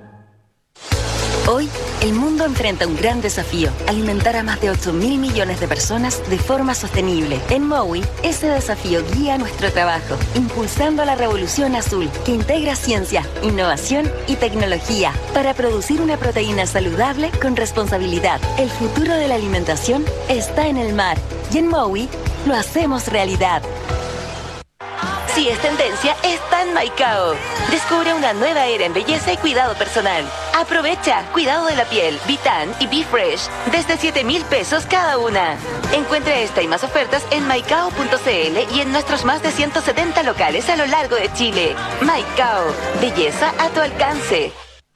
Hoy, el mundo enfrenta un gran desafío: alimentar a más de 8.000 millones de personas de forma sostenible. En Mowi, ese desafío guía nuestro trabajo, impulsando la revolución azul, que integra ciencia, innovación y tecnología para producir una proteína saludable con responsabilidad. El futuro de la alimentación está en el mar, y en Mowi lo hacemos realidad. Si es tendencia, está en Maicao. Descubre una nueva era en belleza y cuidado personal. Aprovecha cuidado de la piel, Vitan y Be Fresh desde 7,000 pesos cada una. Encuentra esta y más ofertas en maicao.cl y en nuestros más de 170 locales a lo largo de Chile. Maicao, belleza a tu alcance.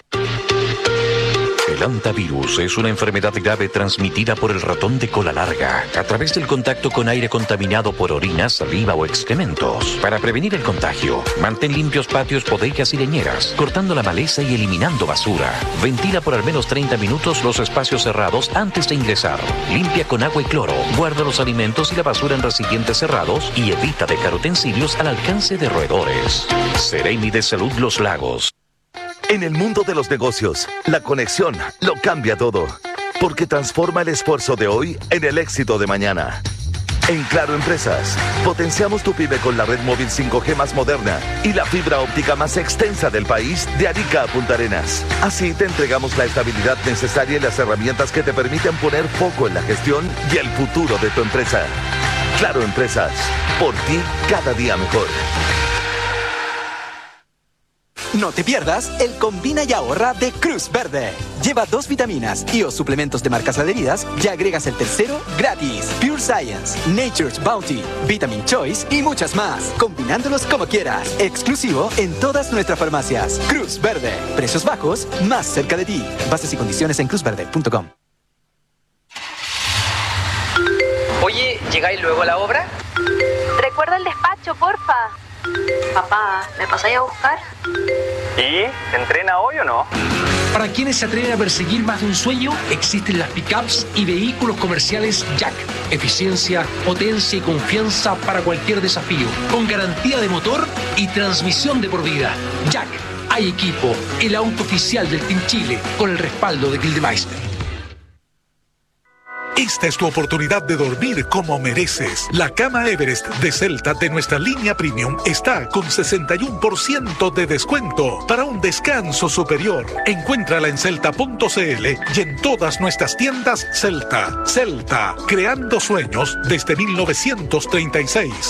El hantavirus es una enfermedad grave transmitida por el ratón de cola larga a través del contacto con aire contaminado por orina, saliva o excrementos. Para prevenir el contagio, mantén limpios patios, bodegas y leñeras, cortando la maleza y eliminando basura. Ventila por al menos 30 minutos los espacios cerrados antes de ingresar. Limpia con agua y cloro. Guarda los alimentos y la basura en recipientes cerrados y evita dejar utensilios al alcance de roedores. Seremi de Salud Los Lagos. En el mundo de los negocios, la conexión lo cambia todo, porque transforma el esfuerzo de hoy en el éxito de mañana. En Claro Empresas, potenciamos tu pyme con la red móvil 5G más moderna y la fibra óptica más extensa del país, de Arica a Punta Arenas. Así te entregamos la estabilidad necesaria y las herramientas que te permiten poner foco en la gestión y el futuro de tu empresa. Claro Empresas, por ti cada día mejor. No te pierdas el Combina y Ahorra de Cruz Verde. Lleva 2 vitaminas y o suplementos de marcas adheridas y agregas el tercero gratis. Pure Science, Nature's Bounty, Vitamin Choice y muchas más. Combinándolos como quieras. Exclusivo en todas nuestras farmacias. Cruz Verde. Precios bajos, más cerca de ti. Bases y condiciones en cruzverde.com. Oye, ¿llegáis luego a la obra? Recuerda el despacho, porfa. Papá, ¿me pasáis a buscar? ¿Y? ¿Entrena hoy o no? Para quienes se atreven a perseguir más de un sueño, existen las pickups y vehículos comerciales Jack. Eficiencia, potencia y confianza para cualquier desafío, con garantía de motor y transmisión de por vida. Jack, hay equipo, el auto oficial del Team Chile, con el respaldo de Gildemeister. Esta es tu oportunidad de dormir como mereces. La cama Everest de Celta de nuestra línea Premium está con 61% de descuento para un descanso superior. Encuéntrala en celta.cl y en todas nuestras tiendas Celta. Celta, creando sueños desde 1936.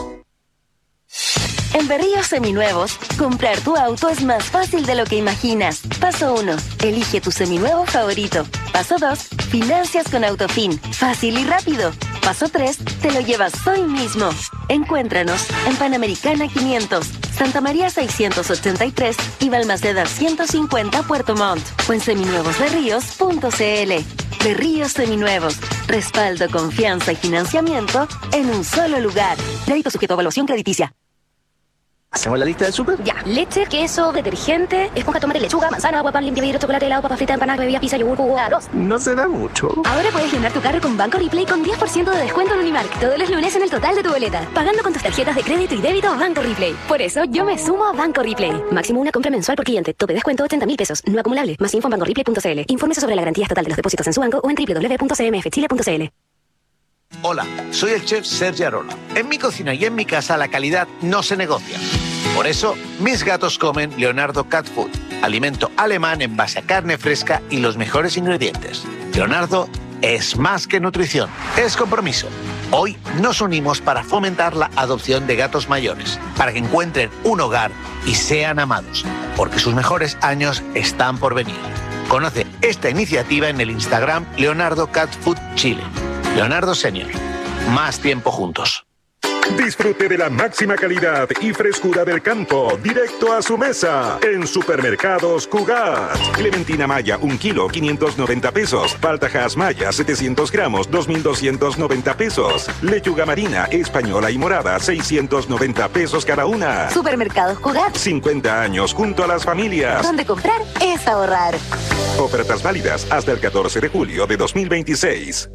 En Berríos Seminuevos, comprar tu auto es más fácil de lo que imaginas. Paso 1. Elige tu seminuevo favorito. Paso 2. Financias con Autofin. Fácil y rápido. Paso 3. Te lo llevas hoy mismo. Encuéntranos en Panamericana 500, Santa María 683 y Balmaceda 150 Puerto Montt. O en seminuevosberríos.cl. Berríos Seminuevos. Respaldo, confianza y financiamiento en un solo lugar. Crédito sujeto a evaluación crediticia. ¿Hacemos la lista del súper? Ya. Leche, queso, detergente, esponja, tomate, lechuga, manzana, agua, pan, limpia, vidrio, chocolate, helado, papa frita, empanada, bebida, pizza, yogur, jugo, arroz. No se da mucho. Ahora puedes llenar tu carro con Banco Replay con 10% de descuento en Unimark todos los lunes en el total de tu boleta, pagando con tus tarjetas de crédito y débito Banco Replay. Por eso yo me sumo a Banco Replay. Máximo una compra mensual por cliente. Tope descuento 80.000 pesos. No acumulable. Más info en bancoreplay.cl. Infórmese sobre la garantía estatal de los depósitos en su banco o en www.cmfchile.cl. Hola, soy el chef Sergio Arola. En mi cocina y en mi casa la calidad no se negocia. Por eso, mis gatos comen Leonardo Cat Food, alimento alemán en base a carne fresca y los mejores ingredientes. Leonardo es más que nutrición, es compromiso. Hoy nos unimos para fomentar la adopción de gatos mayores, para que encuentren un hogar y sean amados, porque sus mejores años están por venir. Conoce esta iniciativa en el Instagram Leonardo Cat Food Chile. Leonardo Senior. Más tiempo juntos. Disfrute de la máxima calidad y frescura del campo, directo a su mesa, en Supermercados Cugat. Clementina Maya, 1 kilo, 590 pesos. Paltajas Maya, 700 gramos, 2.290 pesos. Lechuga marina, española y morada, 690 pesos cada una. Supermercados Cugat. 50 años junto a las familias. Donde comprar es ahorrar. Ofertas válidas hasta el 14 de julio de 2026.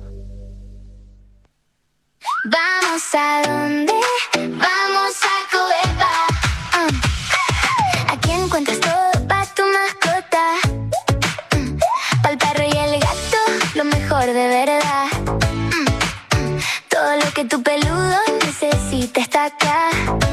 Vamos a donde, vamos a Covepa. Aquí encuentras todo para tu mascota. Pa'l perro y el gato, lo mejor de verdad. Todo lo que tu peludo necesita está acá.